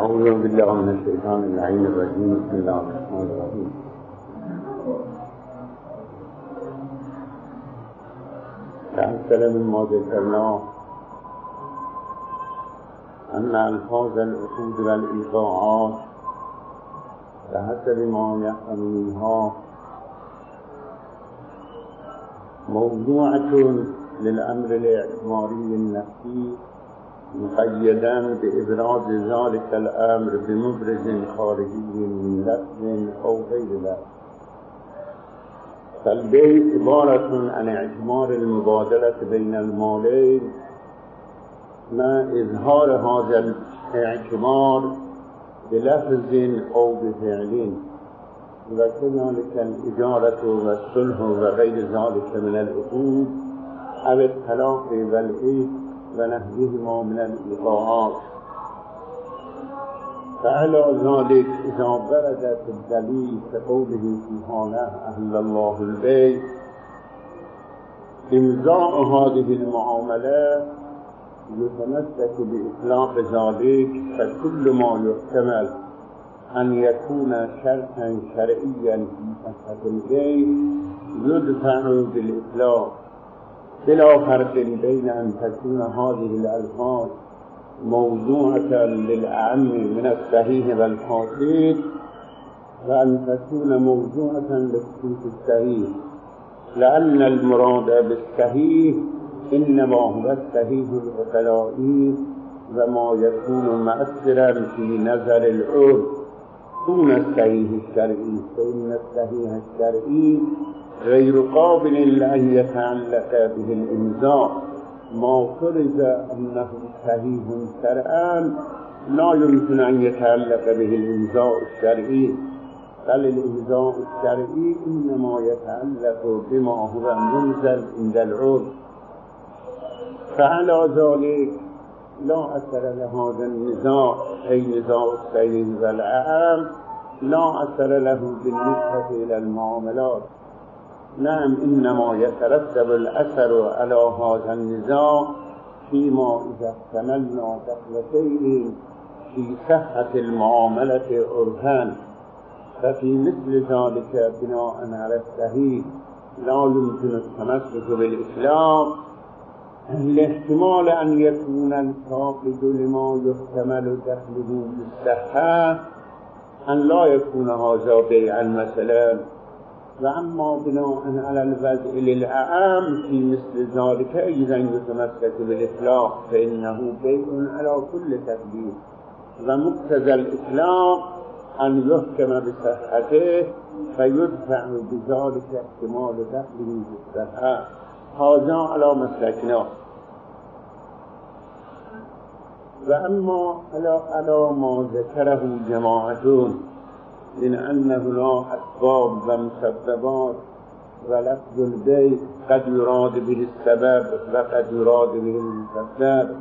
أعوذ بالله من الشيطان اللعين الرجيم. بسم الله الرحمن الرحيم. تأثر مما ذكرناه أن ألفاظ العقود والإيقاعات بحسب ما يفهم منها موضوعة للأمر الاعتباري النفسي مقيدا بإبراز ذلك الأمر بمبرز خارجي من لفظ أو غير لفظ. فالبيع عبارة عن اعتبار المبادلة بين المالين مع إظهار هذا الاعتبار بلفظ أو بفعل، وكذلك الإجارة والصلح وغير ذلك من العقود أو الطلاق والإيث ونحوهما من الإيقاعات. فعلى ذلك إذا وردت الدليل كقوله سبحانه أحل الله البيع إمضاء هذه المعاملات يتمسك بإطلاق ذلك، فكل ما يحتمل أن يكون شرطا شرعيا في صحة البيع يدفع بالإطلاق، بلا فرق بين أن تكون هذه الألفاظ موضوعة للأعم من الصحيح والفاسد وأن تكون موضوعة للخصوص الصحيح، لأن المراد بالصحيح إنما هو الصحيح العقلائي وما يكون مؤثرا في نظر العرف دون الصحيح الشرعي، فإن الصحيح الشرعي غير قابل لأن يتعلق به الإمضاء. ما فرض أنه صحيح شرعا لا يمكن أن يتعلق به الإمضاء الشرعي، بل الإمضاء الشرعي إنما يتعلق بما هو منزل عند العرف. فعلى ذلك لا أثر لهذا النزاع أي نزاع الصحيح والأعم لا أثر له بالنسبة إلى المعاملات. نعم، إنما يترتب الأثر على هذا النزاع فيما إذا احتملنا دخلتين في صحة المعاملة عرفان، ففي مثل ذلك بناء على الصحيح لا يمكن التمسك بالإسلام لاحتمال أن يكون الفاقد لما يحتمل دخله بالصحة أن لا يكون هذا بيعا مثلا. وأما بناء على الوضع للأعم في مثل ذلك أيضا يتمسك بالإطلاق، فإنه بيع على كل تقدير، ومقتضى الإطلاق أن يحكم بصحته فيدفع بذلك احتمال دخله بالصحة. هذا على مسلكنا. وأما على ما ذكره جماعة من أن هناك أسباب ومسببات، ولفظ البيع قد يراد به السبب وقد يراد به المسبب،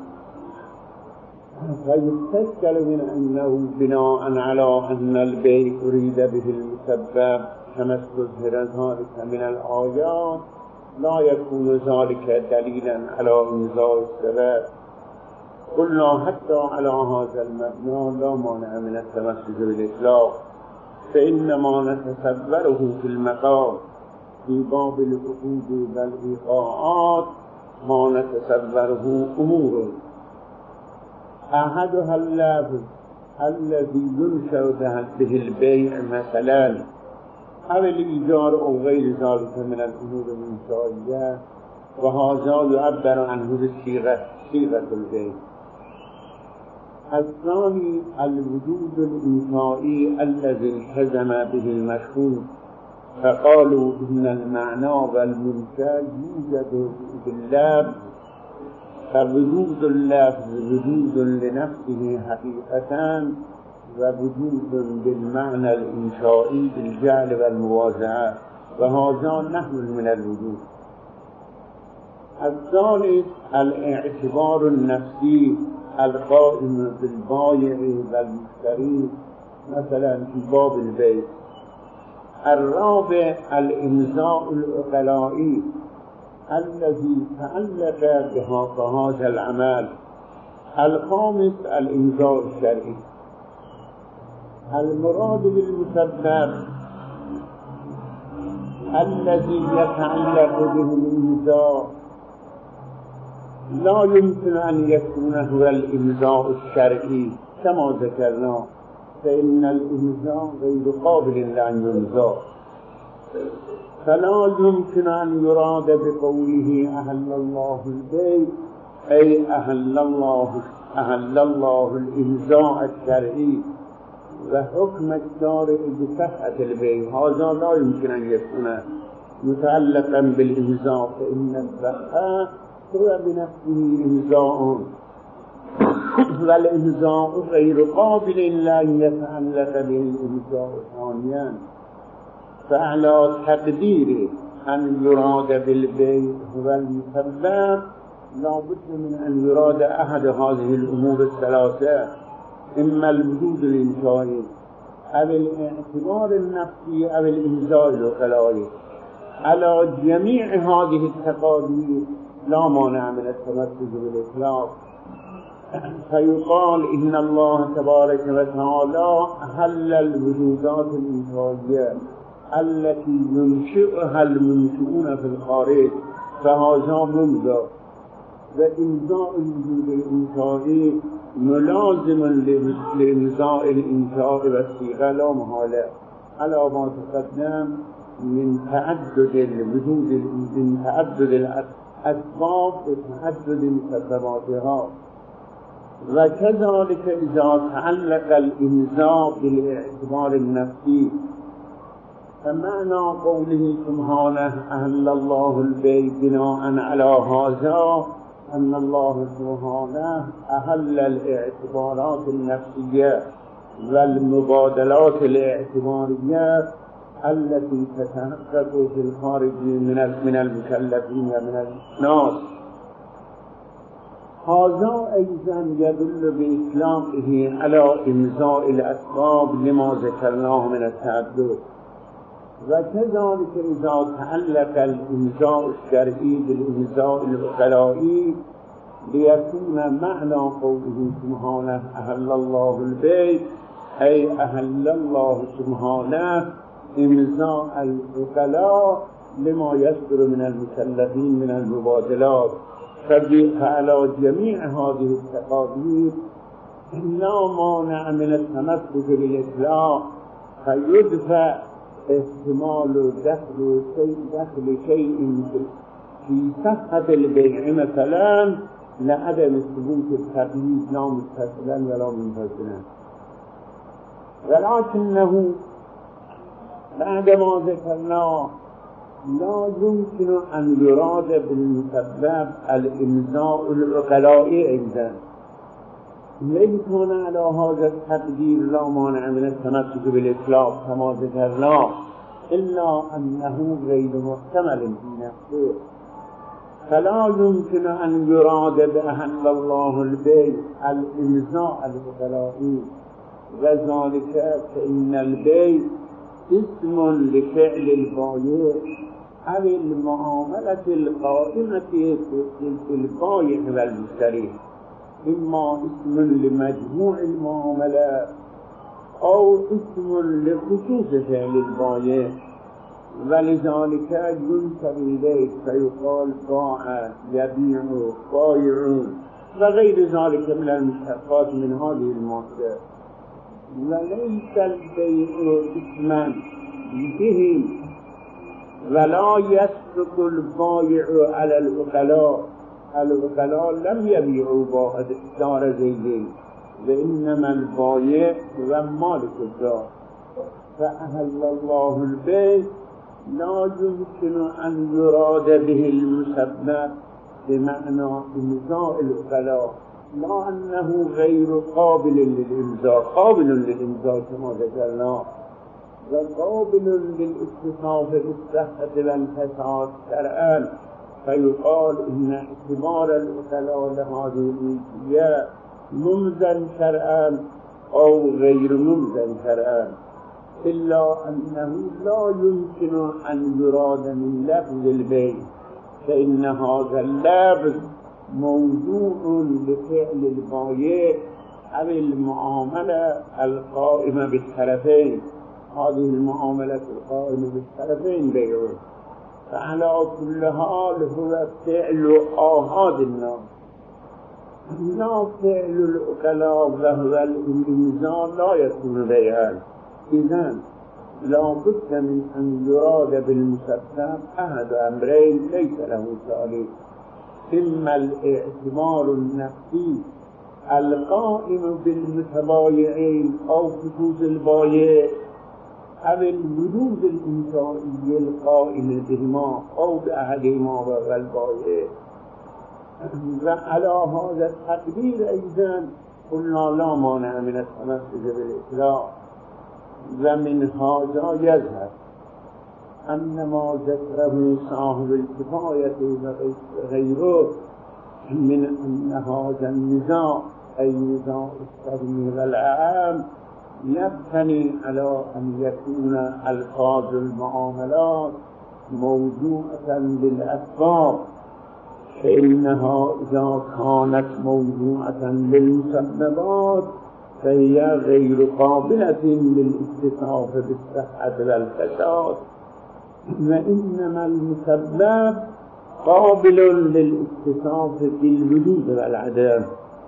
فيستشكل من أنه بناء على أن البيع أريد به المسبب كما استظهر ذلك من الآيات لا يكون ذلك دليلا على إنزاع السبب. قلنا حتى على هذا المبنى لا مانع من التمسك بالإطلاق، فإنما نتصوره في المقام في باب العقود والإيقاعات ما نتصوره أمور، أحدها اللفظ الذي ينشأ به البيع مثلا أو الإيجار أو غير ذلك من الأمور الإنشائية، وهذا يعبر عنه بصيغة البيع. الثاني الوجود الإنشائي الذي التزم به المشهور، فقالوا إن المعنى والمنشأ يوجد باللفظ، فوجود اللفظ وجود لنفسه حقيقة، ووجود بالمعنى الإنشائي بالجعل والموازعة، وهذا نحو من الوجود. الثالث الاعتبار النفسي القائم بالبائع والمشتري مثلا في باب البيع. الرابع الإمضاء العقلائي الذي تعلق بهذا العمل. الخامس الإمضاء الشرعي المراد بالمسبب الذي يتعلق به الإمضاء لا يمكن أن يكون هو الإمضاء الشرعي كما ذكرنا، فإن الإمضاء غير قابل لأن يمضى، فلا يمكن أن يراد بقوله أهل الله البيع أي أهل الله الإمضاء الشرعي وحكم الشارع بصحة البيع، هذا لا يمكن أن يكون متعلقا بالإمضاء، فإن البيع هو بنفسه إمضاء، والإمضاء غير قابل لأن يتعلق به الإمضاء ثانيا، فعلى تقدير أن يراد بالبيع هو المسبب لا بد من أن يراد أحد هذه الأمور الثلاثة، إما الوجود الإنشائي أو الاعتبار النفسي أو الإمضاء الوكلائي. على جميع هذه التقادير لا مانع من التمسك بالإطلاق، فيقال إن الله تبارك وتعالى أحل الوجودات الإنشائية التي ينشئها المنشئون في الخارج، فهذا ممضى، وإمضاء الوجود الإنشائي ملازم لإمضاء الإنشاء والصيغة لا محالة، على ما تقدم من تعدد الوجود، من تعدد الأسباب وتعدد مسبباتها. وكذلك إذا تعلق الإمضاء بالاعتبار النفسي، فمعنى قوله سبحانه أهل الله البيع بناء على هذا أن الله سبحانه أهل الاعتبارات النفسية والمبادلات الاعتبارية التي تتحقق في الخارج من المكلفين ومن الناس. هذا أيضا يدل بإطلاقه على إمضاء الأسباب لما ذكرناه من التعدد. وكذلك إذا تعلق الإمضاء الشرعي بالإمضاء الوكلائي ليكون معنى قوله سبحانه أهل الله البيع أي أهل الله سبحانه إمضاء الوكلاء لما يصدر من المكلفين من المبادلات. فعلى جميع هذه التقادير لا مانع من التمسك بالإطلاق، فيدفع احتمال دخل شيء في صحة البيع مثلا لعدم ثبوت التقييد لا متصلا ولا منفصلا، ولكنه بعدما ذكرنا لا يمكن أن يراد بالمسبب الإمضاء الوكلائي أيضا، ليس على هذا التقدير لا مانع من التمسك بالإطلاق كما ذكرنا، إلا أنه غير محتمل في نفسه، فلا يمكن أن يراد بأهل الله البيع الإمضاء الوكلائي، وذلك فإن البيع اسم لفعل البائع أو المعاملة القائمة في البائع والمشتري، إما اسم لمجموع المعاملة أو اسم لخصوص فعل البائع، ولذلك ينسب إليه فيقال باع يبيع بائع وغير ذلك من المشتقات من هذه المادة. وليس البيع اسما به ولا يسبق البائع على الوكلاء، الوكلاء لم يبيعوا دار زيدين، وإنما البائع هو مالك الدار. فأهل الله البيع لا يمكن أن يراد به المسبب بمعنى إمضاء الوكلاء، لا أنه غير قابل للإمضاء، قابل للإمضاء كما ذكرنا، وقابل للاتصاف بالصحة والفساد شرعا، فيقال إن اعتبار الوكلاء لهذه الملكية ممزن شرعا أو غير ممزن شرعا، إلا أنه لا يمكن أن يراد من لفظ البيع، فإن هذا اللفظ موضوع لفعل البائع أو المعاملة القائمة بالطرفين. هذه المعاملة القائمة بالطرفين بيع، فعلى كل حال هو فعل آحاد الناس لا فعل العقلاء، وهو الإنزال لا يكون بيعا. إذن لا بد من أن يراد بالمسبب أحد أمرين ليس له ثالث: إما الاعتبار النفسي القائم بالمتبايعين أو خصوص البايع، أو الوجود الإنشائي القائم بهما أو بأحدهما وهو البايع. وعلى هذا التقدير أيضا قلنا لا مانع من التمسك بالإطلاق. ومن هذا يظهر أن ما ذكره صاحب الكفاية وغيره من أن هذا النزاع أي نزاع الصغير والعام يبتني على أن يكون ألفاظ المعاملات موضوعة للأسباب، فإنها إذا كانت موضوعة للمسببات فهي غير قابلة للاتصاف بالصحة والفساد، وإنما المسبب قابل للاتصاف بالوجود والعدم.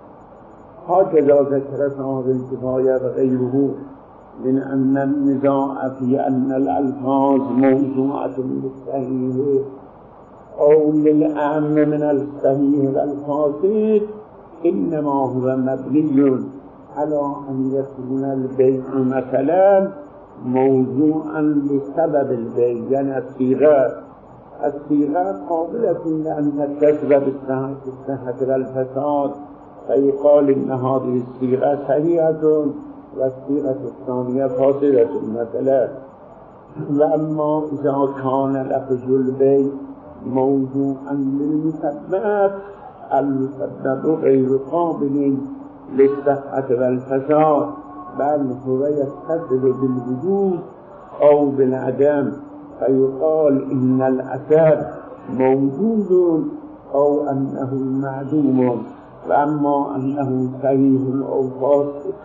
هكذا ذكر صاحب الكفاية وغيره من أن النزاع في أن الألفاظ موضوعة للصحيح أو للأعم من الصحيح والفاسد إنما هو مبني على أن يكون البيع مثلا موضوعا لسبب البيع، يعني الصيغة قابلة لأن تكتسب بالصحة والفساد، فيقال إن هذه الصيغة صحيحة والصيغة الثانية فاسدة مثلا. وأما إذا كان لفظ البيع موضوعا للمسبب، المسبب غير قابل للصحة والفساد، بل هو يتصل بالوجود أو بالعدم، فيقال إن الأثر موجود أو أنه معدوم. وأما أنه صحيح أو فاسد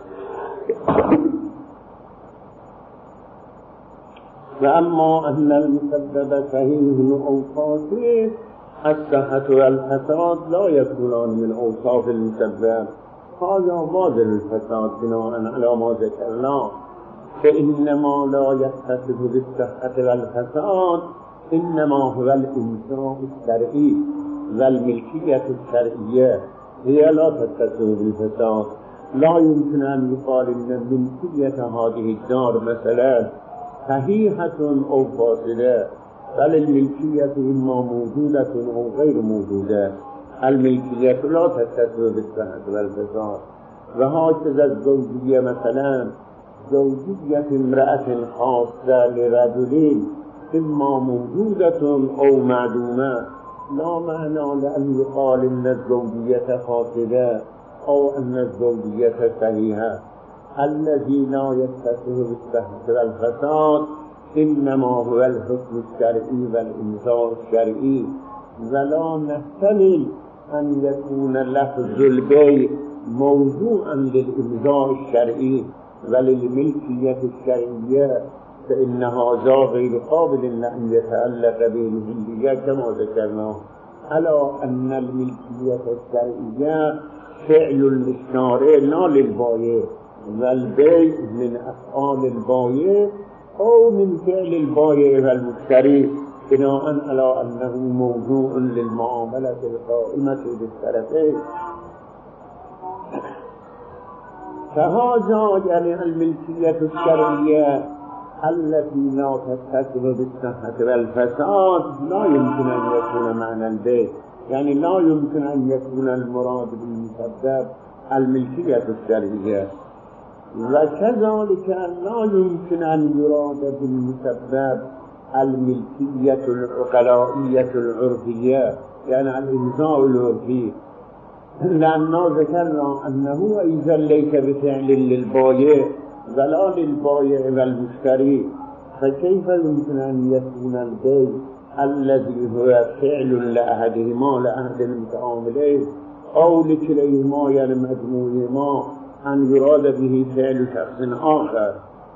وأما أن المسبب صحيح أو فاسد، الصحة والفساد لا يكونان من أوصاف المسبب. هذا ماذا الفساد بناء على ما ذكرنا، فإنما لا يتصف بالصحة والفساد إنما هو الإنشاء الشرعي والملكية الشرعية، هي لا تتصف بالفساد. لا يمكن أن يقال إن ملكية هذه الدار مثلا صحيحة أو فاسدة، بل الملكية إما موجودة أو غير موجودة. الملكية لا تتصف بالصحة والفساد. وهكذا الزوجية مثلا، زوجية امرأة خاصة لرجل إما موجودة أو معدومة، لا معنى لأن يقال إن الزوجية فاسدة أو أن الزوجية صحيحة. الذي لا يتصف بالصحة والفساد إنما هو الحكم الشرعي والإنشاء الشرعي، ولا نحتمل أن يكون لفظ البيع موضوعا للإنشاء الشرعي وللملكية الشرعية، فإن هذا غير قابل أن يتعلق بالملكية كما ذكرنا، على أن الملكية الشرعية فعل للشارع لا للبائع، والبيع من أفعال البائع أو من فعل البائع والمشتري، بناء على أنه موضوع للمعاملة القائمة بالطرفين. فهذا يعني الملكية الشرعية التي لا تتصف بالصحة والفساد لا يمكن أن يكون معنى البيع، يعني لا يمكن أن يكون المراد بالمسبب الملكية الشرعية. وكذلك لا يمكن أن يراد بالمسبب الملكية العقلائية العرفية، يعني الإنشاء العرفي، لأننا ذكرنا أنه إذا ليس بفعل للبائع ولا للبائع والمشتري، فكيف يمكن أن يكون البيع الذي هو فعل لأحدهما لأحد المتعاملين أو لكليهما يعني مجموعهما أن يراد به فعل شخص آخر،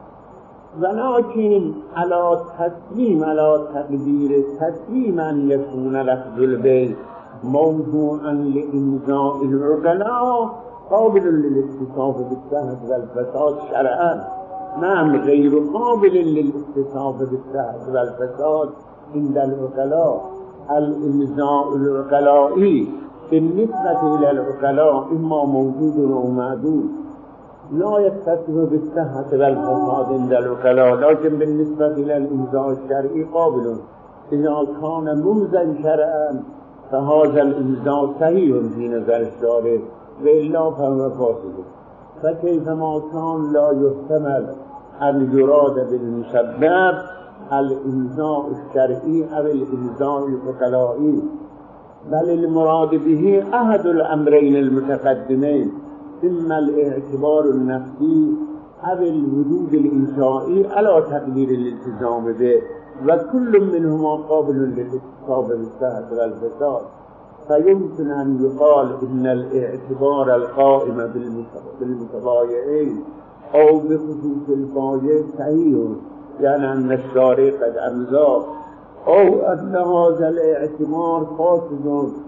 ولكن على تسليم على تقدير تسليم أن يكون لفظ البيت موضوعا لإمضاء العقلاء قابل للاتصاف بالصحة والفساد شرعا. نعم، غير قابل للاتصاف بالصحة والفساد عند العقلاء. الإمضاء العقلائي بالنسبة إلى العقلاء إما موجود أو معدود، لا يتصف بالصحة والفساد عند العقلاء، لكن بالنسبة إلى الإمضاء الشرعي قابل. إذا كان ممضى شرعا فهذا الإمضاء صحيح في نظر الشارع، وإلا فهو فاسد. فكيفما كان لا يحتمل أن يراد بالمسبب الإمضاء الشرعي أو الإمضاء العقلائي، بل المراد به أحد الأمرين المتقدمين، إما الاعتبار النفسي أو الوجود الإنشائي على تقدير الالتزام به، وكل منهما قابل للاتصاف بالصحة والفساد. فيمكن أن يقال إن الاعتبار القائم بالمتبايعين أو بخصوص البايع صحيح، يعني أن الشارع قد أمضى، أو أن هذا الاعتبار فاسد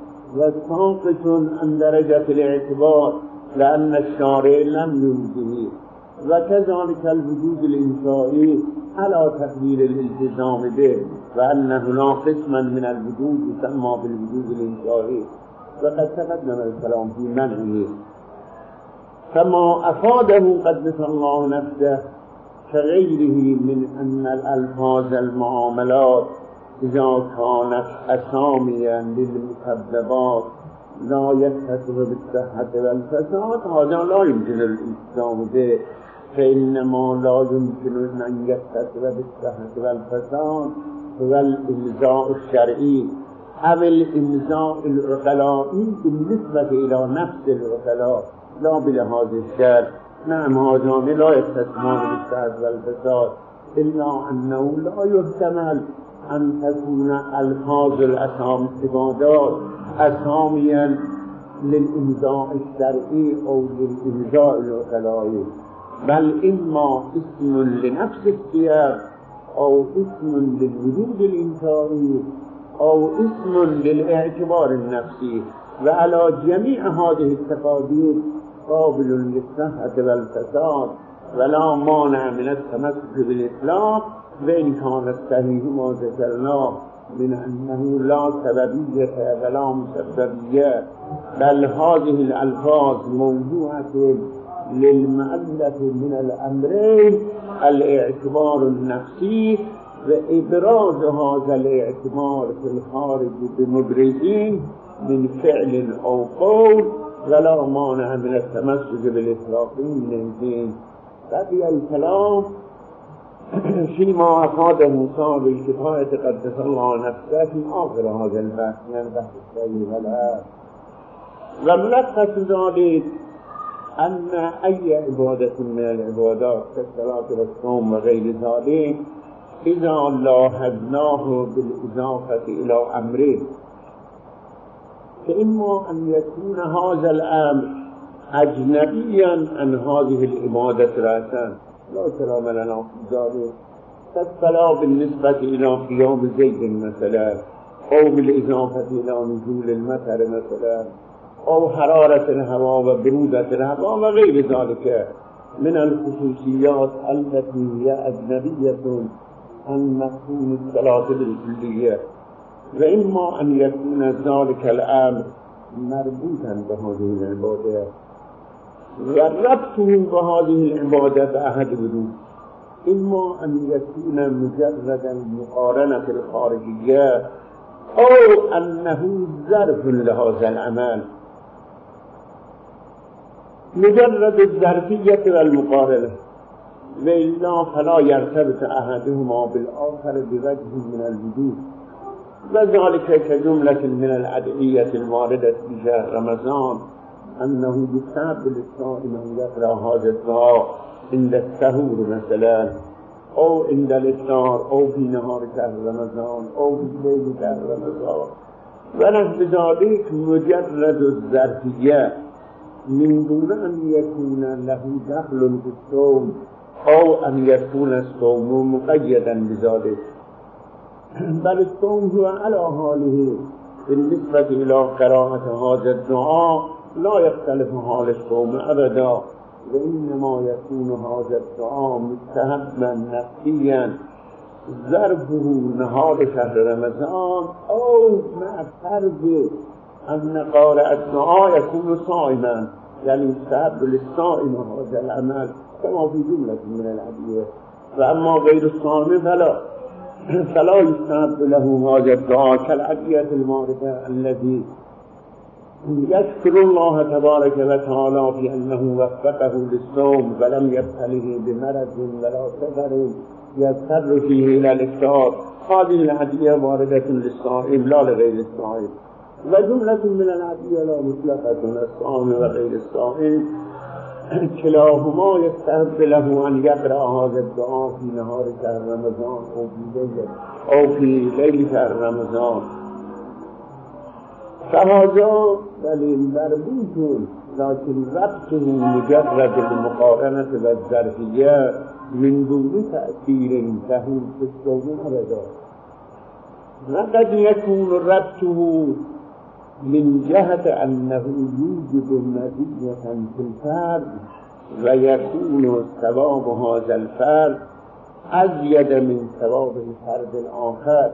وساقط عن درجة الاعتبار لأن الشارع لم يمضه. وكذلك الوجود الإنشائي على تقدير الالتزام به، وأن هناك قسما من الوجود يسمى بالوجود الإنشائي، وقد تقدم الكلام في منعه. كما أفاده قدس الله نفسه كغيره من أن الألفاظ المعاملات إذا كانت أساميا للمسببات لا يتصف بالصحة والفساد، هذا لا يمكن الالتزام به، فإنما لا يمكن أن يتصف بالصحة والفساد هو الإمضاء الشرعي أو الإمضاء العقلائي بالنسبة إلى نفس العقلاء، لا بلحاظ الشرع. نعم، هذان لا يتصفان بالصحة والفساد، إلا أنه لا يحتمل أن تكون ألفاظ العبادات أساميا للإمضاء الشرعي أو للإمضاء العقلائي، بل إما اسم لنفس السياق أو اسم للوجود الإنشائي أو اسم للاعتبار النفسي. وعلى جميع هذه التقادير قابل للصحة والفساد، ولا مانع من التمسك بالإطلاق، وإن كان الصحيح ما ذكرناه من أنه لا سببية ولا مسببية، بل هذه الألفاظ موضوعة للمؤلف من الأمرين الاعتبار النفسي وإبراز هذا الاعتبار في الخارج بمبرزين من فعل أو قول، ولا مانع من التمسك بالإطلاق من الدين. بقي الكلام فيما أفاده موسى بالكفاية قدس الله نفسه في آخر هذا البحث، يعني بحث السيد والآن. وملخص ذلك أن أي عبادة من العبادات كالصلاة والصوم وغير ذلك إذا لاحظناه بالإضافة إلى أمره، فإما أن يكون هذا الأمر أجنبيا عن هذه العبادة رأسا، لا كلام لنا في ذلك، كالصلاة بالنسبة إلى قيام زيد مثلا، أو بالإضافة إلى نزول المطر مثلا، أو حرارة الهواء وبرودة الهواء وغير ذلك من الخصوصيات التي هي أجنبية عن مفهوم الصلاة بالكلية. وإما أن يكون ذلك الأمر مربوطا بهذه العبادة، وربطه بهذه العبادة بأحد وجوه، إما أن يكون مجردا مقارنة الخارجية، أو أنه ظرف لهذا العمل، مجرد الظرفية والمقارنة، وإلا فلا يرتبط أحدهما بالآخر بوجه من الوجود. وذلك كجملة من الأدعية الواردة في شهر رمضان أنه يستحب للصائم أن يقرأ هذا الدعاء عند السحور مثلا، أو عند الإفطار، أو في نهار شهر رمضان، أو في ليل شهر رمضان. ونحو ذلك مجرد الظرفية من دون ان یکون له دخل فی الصوم او ان یکون الصوم مقیدا بذلك، بل الصوم هو على حاله بالنسبة إلى قراءة هذا الدعاء لا يختلف حال الصوم أبدا، وإنما يكون هذا الدعاء مستحبا نفسيا ظرفه نهار شهر رمضان أو مع فرض أن قارئ الدعاء يكون صائما، يعني يستحب للصائم هذا العمل كما في جملة من الأدعية، وأما غير الصائم فلا يستحب له هذا الدعاء كالأدعية الماردة الذي يشكر الله تبارك وتعالى في أنه وفقه للصوم ولم يبتله بمرض ولا سفر يضطر فيه إلى الإفطار. هذه الأدعية واردة للصائم لا لغير الصائم، وجملة من الأدعية لا مطلقة للصائم وغير الصائم، كلاهما يستحب له أن يقرأ هذا الدعاء في نهار شهر رمضان أو في ليل شهر رمضان. فهذا دليل مربوط، لكن ربطه مجرد المقارنة والظرفية من دون تأثير تهون في الصوم أبدا. وقد يكون ربطه من جهة أنه يوجد مزية في الفرد ويكون ثواب هذا الفرد أزيد من ثواب الفرد الآخر،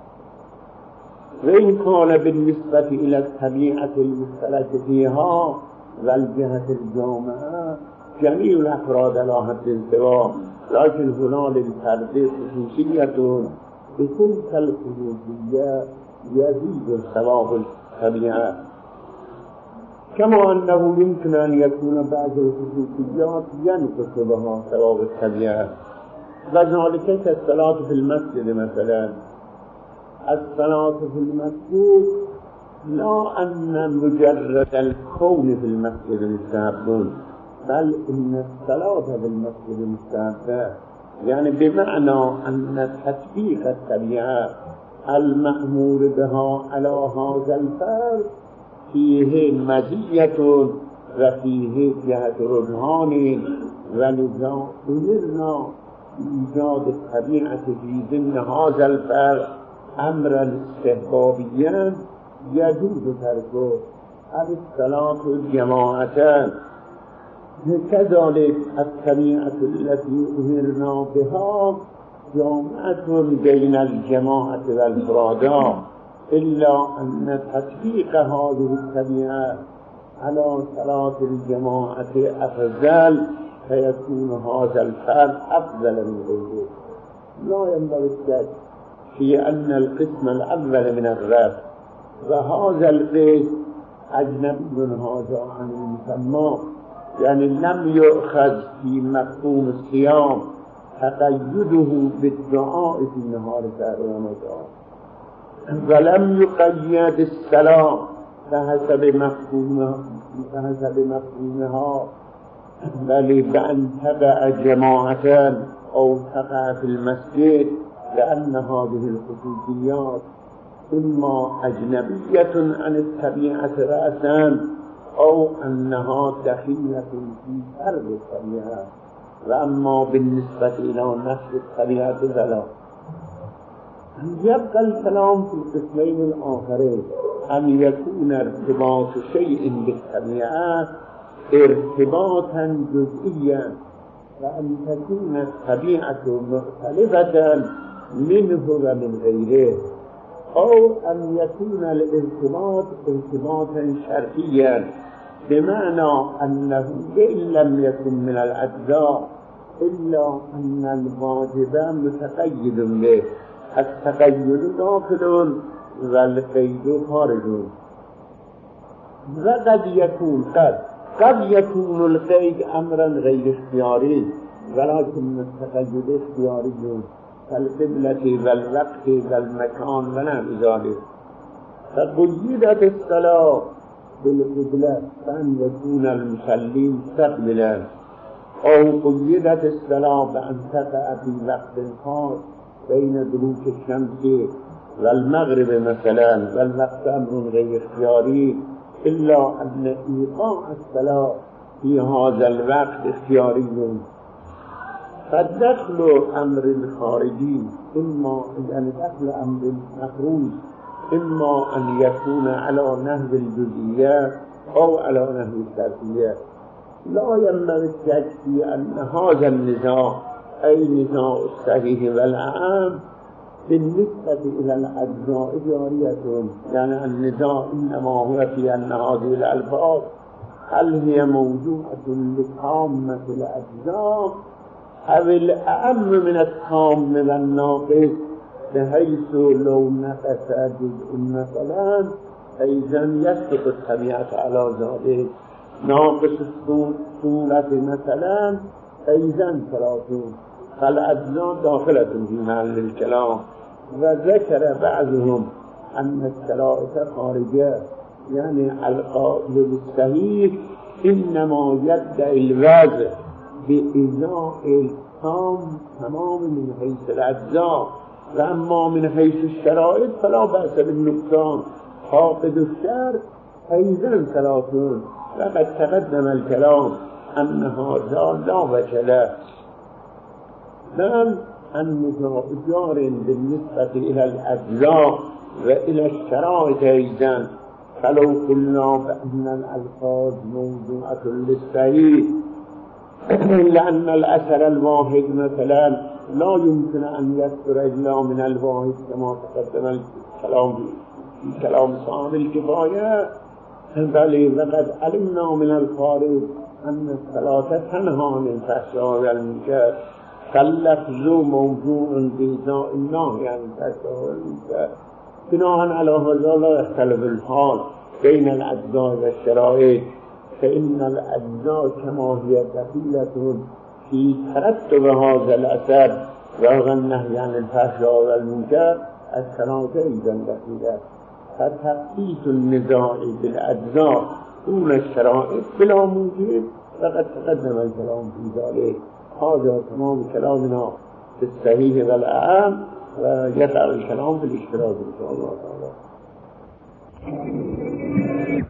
وإن كان بالنسبة إلى الطبيعة المشترك فيها والجهة الجامعة جميع الأفراد على حد سواء، لكن هنا للفرد خصوصية بتلك الخصوصية يزيد ثواب الطبيعة، كما أنه يمكن أن يكون بعض الخصوصيات ينقص بها ثواب الطبيعة، وذلك كالصلاة في المسجد مثلا. الصلاة في المسجد لا أن مجرد الكون في المسجد مستحب، بل إن الصلاة في المسجد مستحبة، يعني بمعنى أن تطبيق الطبيعة المأمور بها على هذا الفرد فيه مزية وفيه جهة رجحان، ولذا أمرنا بإيجاد الطبيعة في ضمن هذا الفرد أمرا استحبابيا يجوز تركه الصلاة جماعة. كذلك الطبيعة التي أمرنا بها جامعة بين الجماعة والفرادى، إلا أن تطبيق هذه الطبيعة على صلاة الجماعة أفضل، فيكون هذا الفرد أفضل من غيره. لا ينبغي الشك في أن القسم الأول من الرب وهذا القسم أجنبي هذا عن المسمى، يعني لم يؤخذ في مفهوم الصيام تقيده بالدعاء في نهار شهر رمضان، ولم يقيد الصلاة بحسب مفهومها، بل بأن تقع جماعة أو تقع في المسجد، لأن هذه الخصوصيات إما أجنبية عن الطبيعة رأسا أو أنها دخيلة في فرد الطبيعة، وأما بالنسبة إلى نفس الطبيعة فلا. يبقى الكلام في القسمين الآخرين، أن يكون ارتباط شيء بالطبيعة ارتباطا جزئيا، وأن تكون الطبيعة مختلفة منه ومن غيره، أو أن يكون الارتباط ارتباطا شرطيا، بمعنى أنه إن لم يكن من الأجزاء إلا أن الواجب متقيد به، التقيد داخل والقيد خارج. وقد يكون قد يكون القيد أمرا غير اختياري، ولكن التقيد اختياري كالقبلة والوقت والمكان ونحو ذلك. فقيدت الصلاة بالقبلة بأن يكون المصلي مستقبلا، أو قيدت الصلاة بأن تقع في وقت خاص بين دروك الشمس والمغرب مثلا، والوقت أمر غير اختياري إلا أن إيقاع الصلاة في هذا الوقت اختياري. فدخل أمر الخارجي إما يعني دخل أمر مخروج إما أن يكون على نحو الجزئيات أو على نحو الشرطية. لا ينبغي الشك في أن هذا النزاع أي نزاع الصحيح والعام بالنسبة إلى الأجزاء جارية، يعني النزاع إنما هو في أن هذه الألفاظ هل هي موضوعة لطامة الأجزاء أو الأهم من الطام والناقص، بحيث لو نقص جزء مثلا أيضا يسقط الطبيعة على ذلك، ناقص الصورة مثلا أيضا 30، فالأجزاء داخلة في محل الكلام. وذكر بعضهم أن الشرائط خارجة، يعني القائل بالصحيح إنما يدعي الوضع بإزاء التام تمام من حيث الأجزاء، وأما من حيث الشرائط فلا بأس بالنقصان. حافظ الشر أيضا 30، وقد تقدم الكلام أن هذا لا وجه له، بل النزاع جار بالنسبة إلى الأجزاء وإلى الشرائط أيضا. فلو قلنا بأن الألفاظ موضوعة للصحيح لأن الأثر الواحد مثلا لا يمكن أن يذكر إلا من الواحد كما تقدم الكلام صاحب الكفاية، بل وقد علمنا من الخارج أن الصلاة تنهى عن الفحشاء والمنكر، فاللفظ موضوع بإزاء النهي عن الفحشاء والمنكر. بناء على هذا لا يختلف الحال بين الأجزاء والشرائط، فإن الأجزاء كما هي دخيلة في ترتب هذا الأثر وهو النهي عن الفحشاء والمنكر، الشرائط أيضا دخيلة. فتخصيص النزاع بالأجزاء دون الشرائط بلا موجب فقد تقدم الكلام في ذلك. هذا تمام كلامنا في الصحيح والأعام، ويسأل الكلام في الاشتراك إن شاء الله تعالى.